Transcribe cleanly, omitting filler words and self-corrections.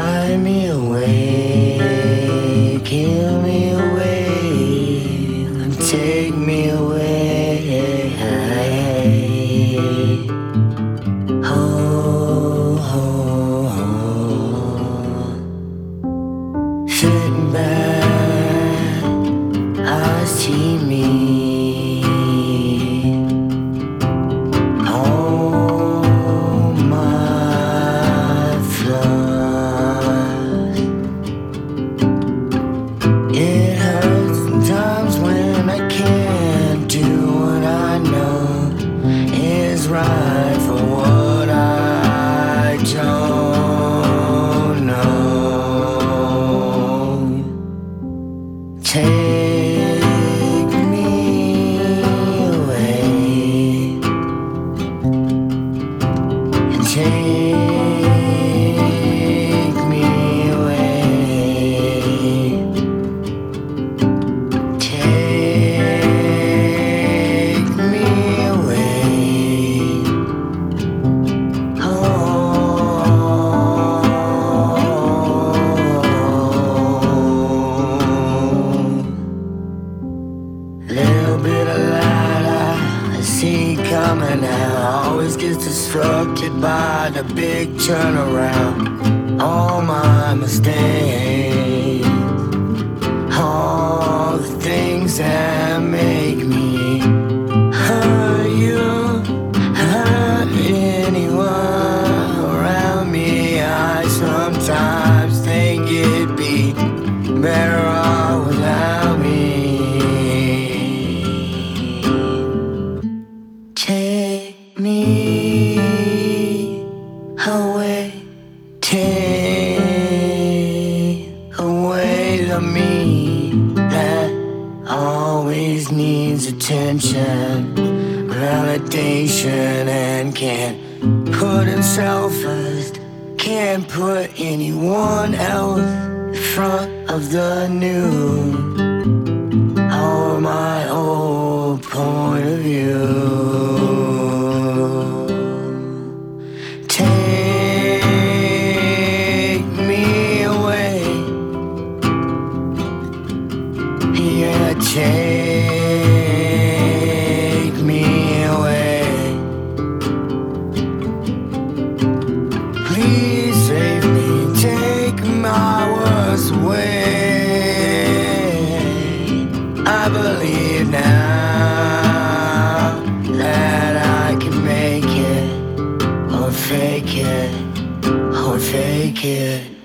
hide me away, kill me away, and take me away. Oh, oh, oh. Sitting back, I see me. It hurts sometimes when I can't do what I know is right for what I don't know. Take me away and take me away. Little bit of light I see coming out always gets disrupted by the big turnaround. All my mistakes, all the things that make me hurt you, hurt anyone around me. I sometimes think it'd be better off without me. Take me away, take away the me that always needs attention, validation, and can't put himself first, can't put anyone else in front of the new or my old point of view. Take me away, yeah, take me away. Please save me, take my words away. I believe now that I can make it, or fake it, or fake it.